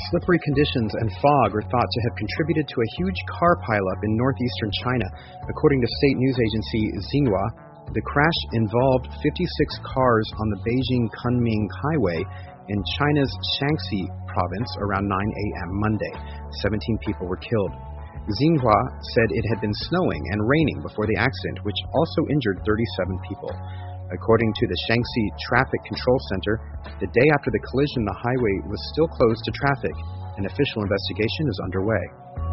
Slippery conditions and fog are thought to have contributed to a huge car pileup in northeastern China. According to state news agency Xinhua, the crash involved 56 cars on the Beijing-Kunming Highway in China's Shaanxi province around 9 a.m. Monday. 17 people were killed. Xinhua said it had been snowing and raining before the accident, which also injured 37 people. According to the Shaanxi Traffic Control Center, the day after the collision, the highway was still closed to traffic. An official investigation is underway.